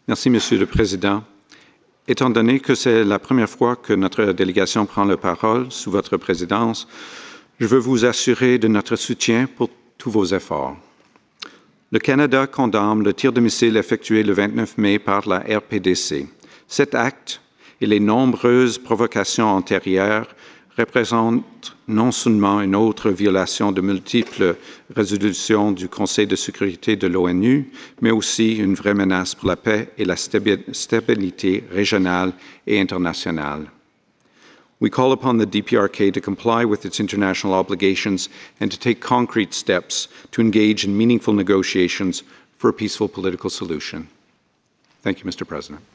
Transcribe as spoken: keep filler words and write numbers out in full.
Merci, Monsieur le Président. Étant donné que c'est la première fois que notre délégation prend la parole sous votre présidence, je veux vous assurer de notre soutien pour tous vos efforts. Le Canada condamne le tir de missile effectué le vingt-neuf mai par la R P D C. Cet acte et les nombreuses provocations antérieures représentent non seulement une autre violation de multiples résolutions du Conseil de sécurité de l'ONU, mais aussi une vraie menace pour la paix et la stabilité régionale et internationale. We call upon the D P R K to comply with its international obligations and to take concrete steps to engage in meaningful negotiations for a peaceful political solution. Thank you, Mister President.